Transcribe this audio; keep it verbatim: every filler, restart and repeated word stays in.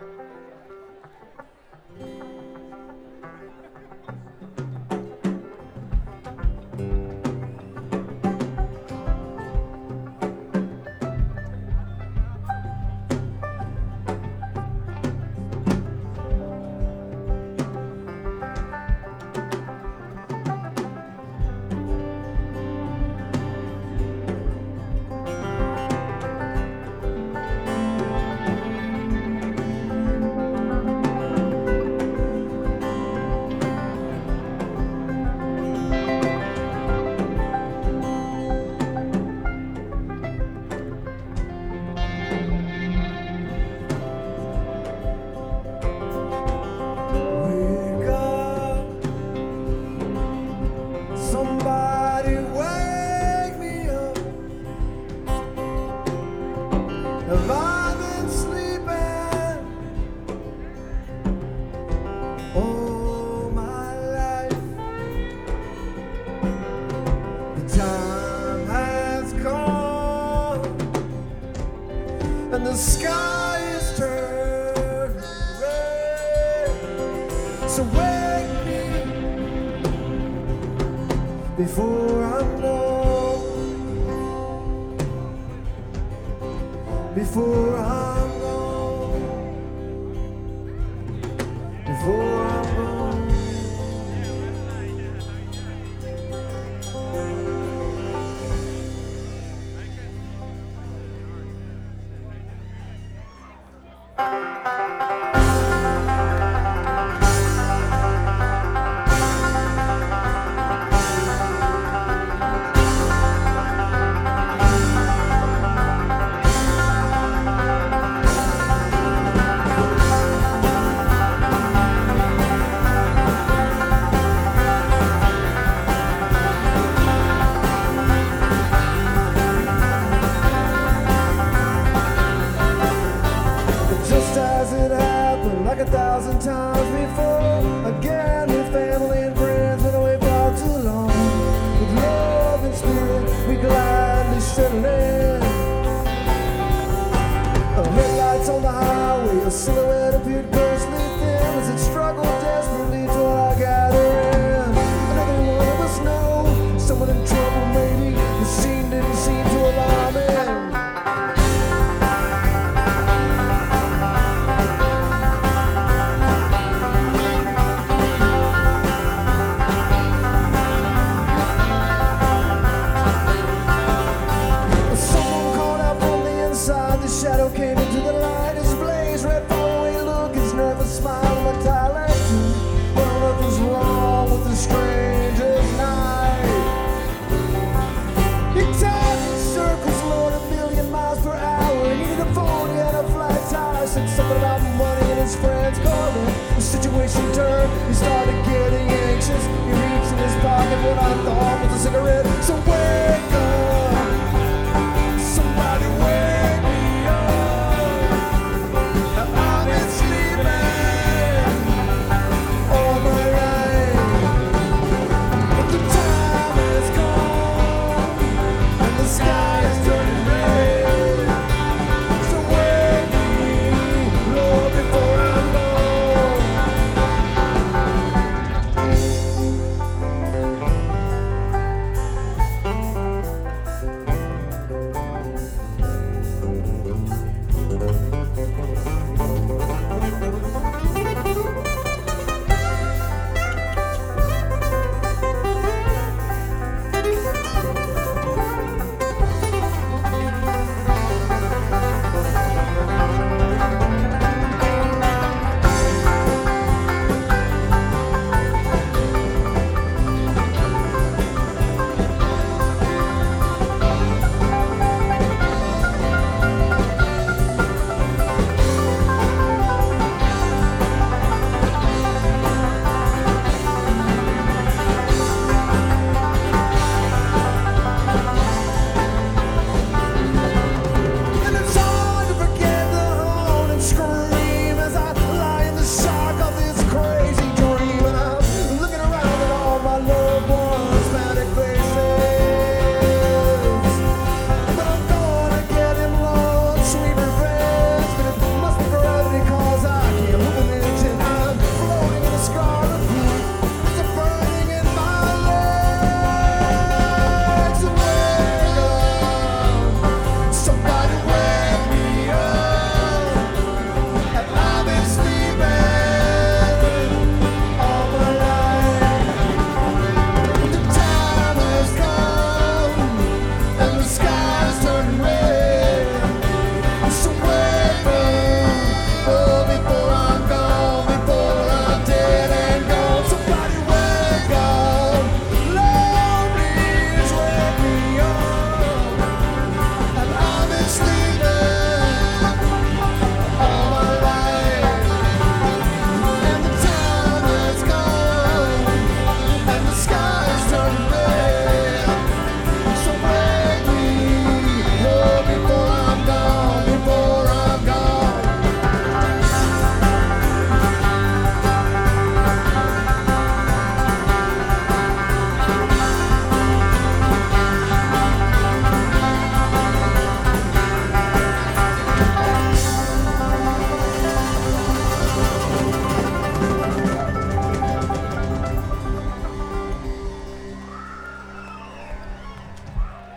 The sky is turned red, so wake me before I'm gone, before I'm gone, before I'm gone. Like a thousand times before, again with family and friends, when we fought too long. With love and spirit, we gladly settled in. The headlights on the highway, a silhouette appeared ghostly thin as it struggled desperately toward our gathering. Another one of us know someone in trouble, maybe. The scene didn't seem to alarm him. The shadow came into the light, his blaze red faraway look, his nervous smile, and a dialect. Well, what was wrong with the stranger's night? He tied in circles, Lord, a million miles per hour. He needed a phone, he had a flat tire, said something about money and his friends called him. The situation turned, he started getting anxious. He reached in his pocket what I thought was a cigarette. So wake up.